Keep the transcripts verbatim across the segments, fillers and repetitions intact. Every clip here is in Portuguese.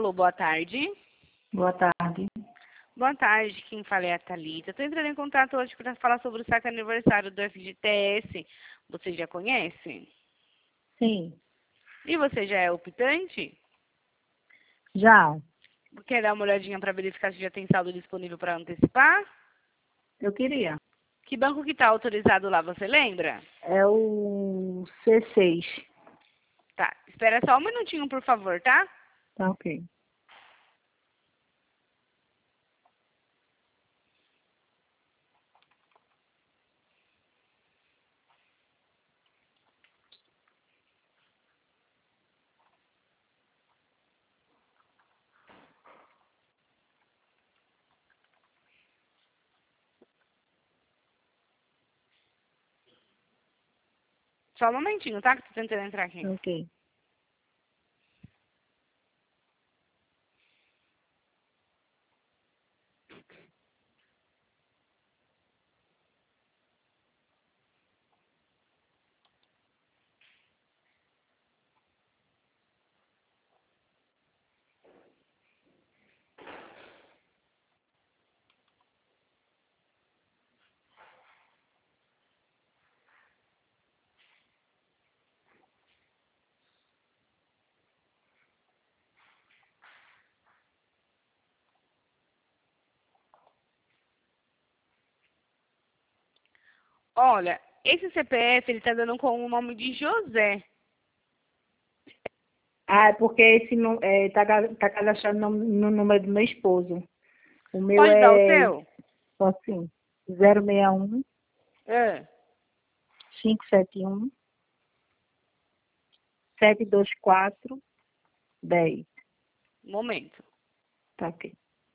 Alô, boa tarde. Boa tarde. Boa tarde, quem fala é a Thalita. Estou entrando em contato hoje para falar sobre o saque aniversário do F G T S. Você já conhece? Sim. E você já é optante? Já. Quer dar uma olhadinha para verificar se já tem saldo disponível para antecipar? Eu queria. Que banco que está autorizado lá, você lembra? É o C seis. Tá, espera só um minutinho, por favor, tá? Tá ok. Só um momentinho, tá? Que tô tentando entrar aqui. Ok. Olha, esse C P F, ele tá dando com o nome de José. Ah, é porque esse não é, tá, ca- tá cadastrado no, no número do meu esposo. O meu Pode dar o é seu? assim, zero seis um, É. cinco sete um, sete dois quatro, dez. Um momento. Tá ok.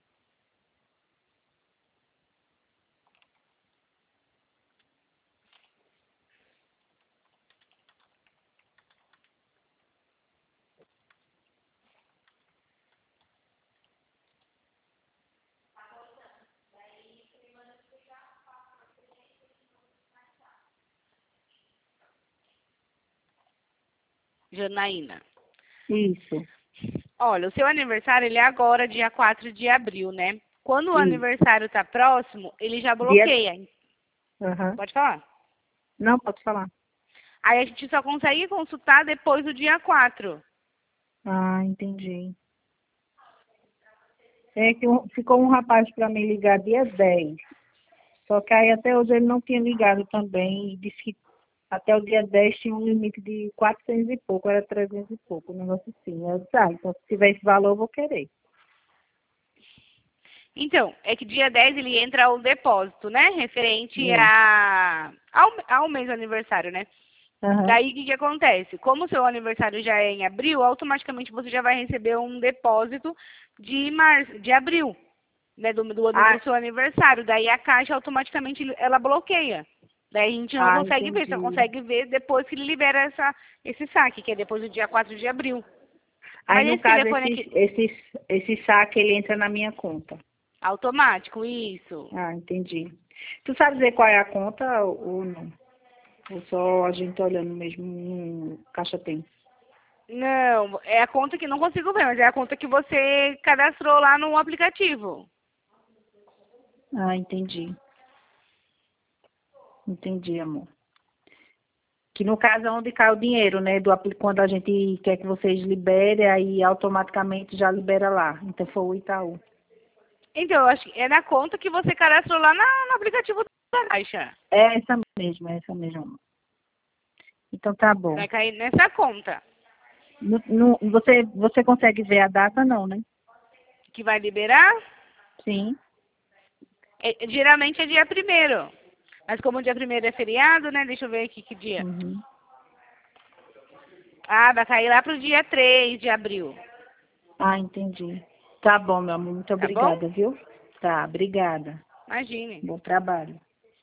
Janaína. Isso. Olha, o seu aniversário, ele é agora, dia quatro de abril, né? Quando o Isso. aniversário tá próximo, ele já Dia... bloqueia. Aham. Pode falar? Não, pode falar. Aí a gente só consegue consultar depois do dia quatro. Ah, entendi. É que um- ficou um rapaz para me ligar dia dez. Só que aí até hoje ele não tinha ligado também e disse que até o dia dez tinha um limite de quatrocentos e pouco, era trezentos e pouco, um negócio assim. Eu disse, ah, então se tiver esse valor eu vou querer. Então, é que dia dez ele entra o depósito, né? Referente É. a... ao, ao mês do aniversário, né? Aham. Daí, o que, que acontece? Como o seu aniversário já é em abril, automaticamente você já vai receber um depósito de março, de abril, né? Do, do ano Ah, do seu aniversário. Daí, a Caixa automaticamente ela bloqueia. Daí, a gente não ah, consegue ver, só entendi. consegue ver depois que ele libera essa, esse saque, que é depois do dia quatro de abril. Aí Mas no esse caso, telefone esse, aqui, esse, esse saque ele entra na minha conta. automático, isso. Ah, entendi. Tu sabe dizer qual é a conta ou não? Ou só a gente olhando mesmo no caixa tem? Não, é a conta que não consigo ver, mas é a conta que você cadastrou lá no aplicativo. Ah, entendi. Entendi, amor. Que no caso é onde cai o dinheiro, né? Do, apli- quando a gente quer que vocês liberem, aí automaticamente já libera lá. Então foi o Itaú. Então, eu acho que é na conta que você cadastrou lá na- no aplicativo da Caixa. É essa mesmo, é essa mesmo, amor. Então tá bom. Vai cair nessa conta No- no- você, você consegue ver a data não, né? que vai liberar. Sim. É- geralmente é dia primeiro. Mas como dia primeiro é feriado, né? Deixa eu ver aqui que dia. Uhum. Ah, vai cair lá pro dia três de abril. Ah, entendi. Tá bom, meu amor. Muito Tá bom? obrigada, viu? Tá, obrigada. Imagine. Bom trabalho.